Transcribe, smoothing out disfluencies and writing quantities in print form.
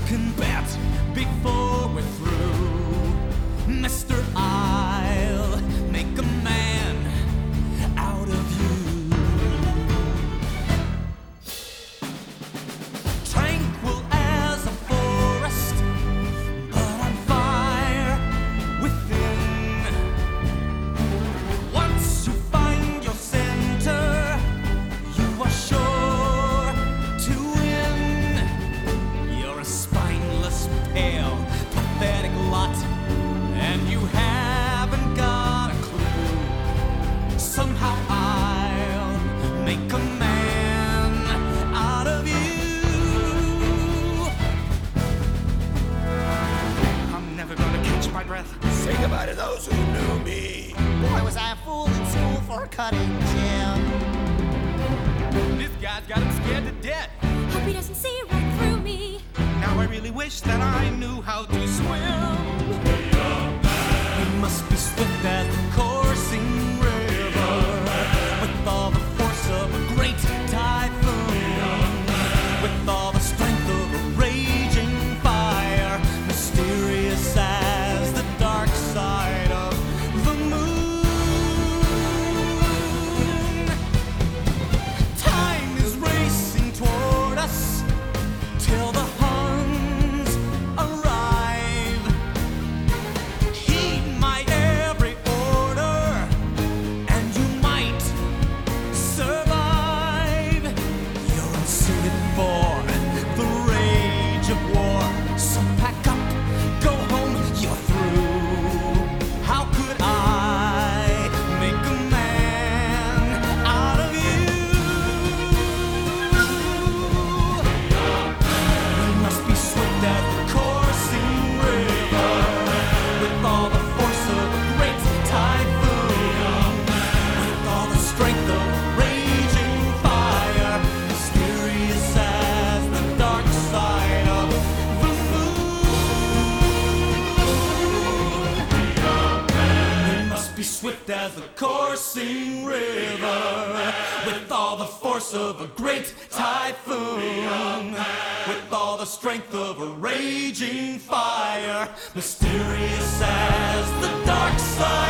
can bet before we're through, Mister, I'll make a man out of you. Tranquil as a forest, but on fire within. Once you find your center, you are sure to win. You're a spineless, pale, pathetic lot, and you haven't got a clue. Somehow I'll make a man out of you. I'm never gonna catch my breath. Say goodbye to those who knew me. Boy, was I a fool in school for a cutting gym. This guy's got him scared to death. Hope he doesn't see right through me. Now I really wish that I knew how to swim. We must be swift as the coursing river, with all the force of a great typhoon, with all the strength of a raging fire, mysterious as the dark side of the moon. Time is racing toward us till the Huns arrive. Heed my every order, and you might survive. You're unsuited for the rage of war, so pack up, go home, you're through. How could I make a man out of you? We must be swift as the coursing river, with all the force of a great typhoon, with all the strength of a raging fire, mysterious as the dark side of the moon. We must be swift as the coursing river, with all the force of a great typhoon, with all the strength of a raging fire, mysterious as the dark side